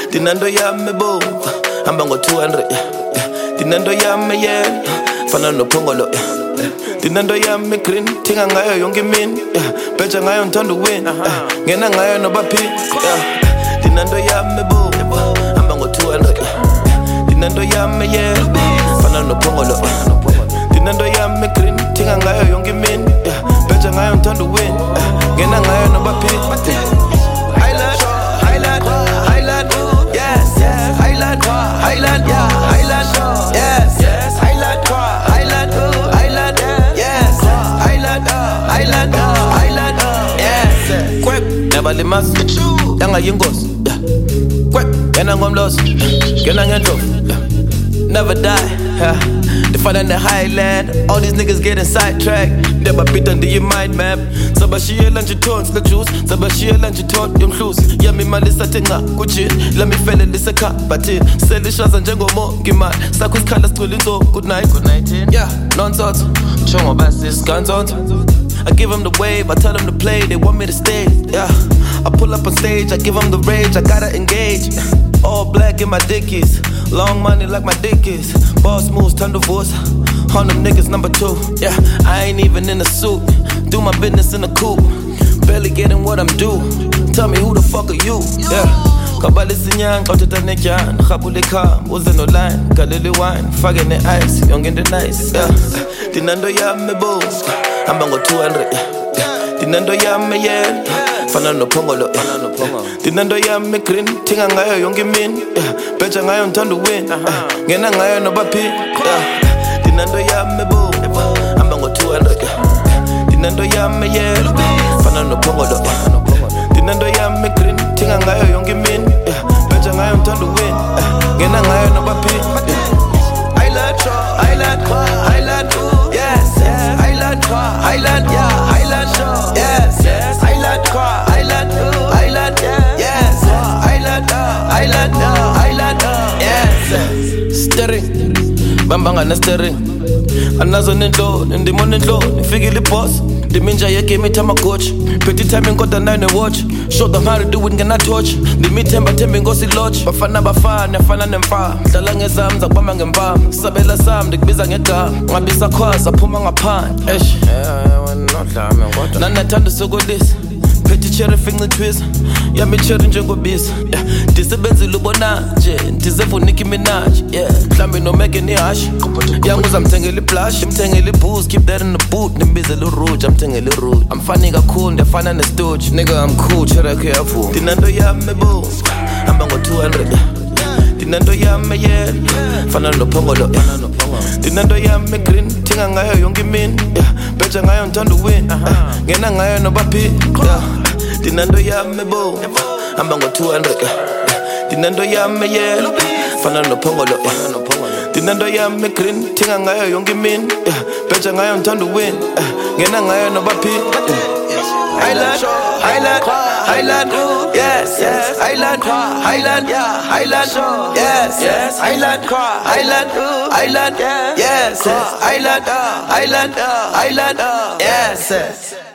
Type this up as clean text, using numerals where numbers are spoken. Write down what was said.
Dinando yami bo, amba ngo 200 Dinando yami yeah, fana no pongolo Dinando yami green, tinga ngayo yonke mini Beja ngayo ntondo win, ngena ngayo no bapi Dinando yami bo, amba ngo 200 Dinando yami yeah, fana no pongolo Dinando yami green, tinga ngayo yonke mini Beja ngayo ntondo win, ngena ngayo no bapi Highland, yeah, Highland, yes, Highland, yes. Quick, never limas, yanga yingos, quick, gena ngomlos, gena ngendof, never die, They fight in the Highland, all these niggas getting sidetracked. Never beat under your mind map. Sabashia lunch tones, the juice. Sabashia lunch tone, you lose. Yami malisa tenga, kuchi. Let me fell in this a car, but it. Sell the shots and jango mo, gima. Sakus colors to little. Good night, yeah, nonsense. Chongo basses, guns on. I give them the wave, I tell them to play, they want me to stay, yeah. I pull up on stage, I give them the rage, I gotta engage. All black in my dickies, long money like my dick is. Boss moves, turn divorce, on them niggas number 2. Yeah, I ain't even in a suit, do my business in a coupe. Barely getting what I'm due, tell me who the fuck are you, yeah. Kabali sinyang, kauta nejan, khabule kam, uze no line, kalili wine, fucking the ice, young in the nice, yeah. Dinando yami bo, amba ngo 200, Dinando yami yeah, fana no pongolo, Dinando yami green, tinga ngayo yonke mini, beja ngayo ntondo win, ngena ngayo no bapi, Dinando yami bo, amba ngo 200, Dinando yami yeah, fana no pongolo, Dinando yami green, tinga ngayo yonke mini, beja ngayo ntondo win, ngena ngayo no bapi. Highland, yes, Highland, yeah, Highland, yes, Highland, yes. Steering, bambanga na steering. Anazo nendo, ndimo nendo, nifigili boss. Diminja yeke mitama coach. Pretty time got the 9 watch. Show them how to do it, ngena torch. Dimitemba tembe ngosi lodge. Bafana nemfa. Dala ngezam zakubamba ngempama. Sabela sam ndikubiza ngegama. Ngabisa khwaza phuma ngaphandle. Eish. Nanathanda sokolisa. Petty cherry finger twist. Yami cherry njengobisa. Yeah. Disebenzile ubona nje. Ndizevu Nicki Minaj. Yeah. Mhlambe no Megan ihash. Yanguza mthengele blush, mthengele booze, keep that in the boot. Nimbizele rouge, mthengele rouge. I'm funny kakhulu, ndiyafana ne-stooge. Nigga, I'm cool, cherry careful. Dinando yami bo, amba ngo 200. Dinando yami yeah, fana no pongolo. Dinando yami green, tinga ngayo yonke mini, beja ngayo ntondo win, ngena ngayo no bapi, Dinando yami bo, amba ngo 200. Dinando yami yeah, fana no pongolo. Dinando yami green, tinga ngayo yonke mini, beja ngayo ntondo win, ngena ngayo no bapi. Highland, yes, Highland, yeah, Highland, yes, Highland, yes, Highland, yes.